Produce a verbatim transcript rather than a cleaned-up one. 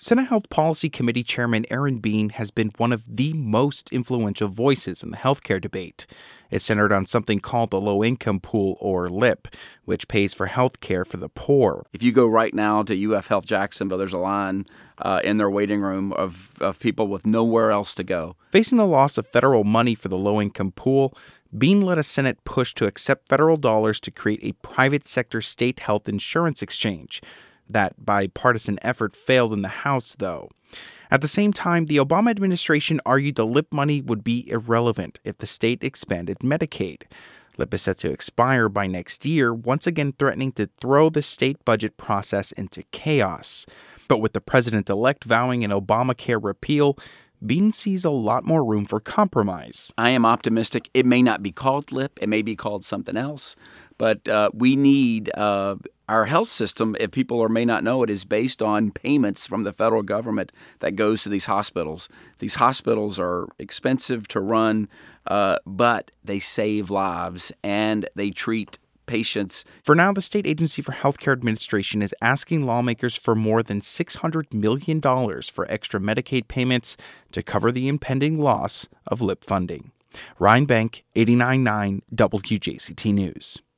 Senate Health Policy Committee Chairman Aaron Bean has been one of the most influential voices in the healthcare debate. It's centered on something called the Low-Income Pool, or LIP, which pays for health care for the poor. If you go right now to U F Health Jacksonville, there's a line uh, in their waiting room of, of people with nowhere else to go. Facing the loss of federal money for the Low-Income Pool, Bean led a Senate push to accept federal dollars to create a private sector state health insurance exchange. That bipartisan effort failed in the House, though. At the same time, the Obama administration argued the LIP money would be irrelevant if the state expanded Medicaid. LIP is set to expire by next year, once again threatening to throw the state budget process into chaos. But with the president-elect vowing an Obamacare repeal, Bean sees a lot more room for compromise. I am optimistic. It may not be called LIP. It may be called something else. But uh, we need uh, our health system, if people or may not know it, is based on payments from the federal government that goes to these hospitals. These hospitals are expensive to run, uh, but they save lives and they treat patients. For now, the State Agency for Healthcare Administration is asking lawmakers for more than six hundred million dollars for extra Medicaid payments to cover the impending loss of LIP funding. Ryan Bank, eighty-nine point nine W J C T News.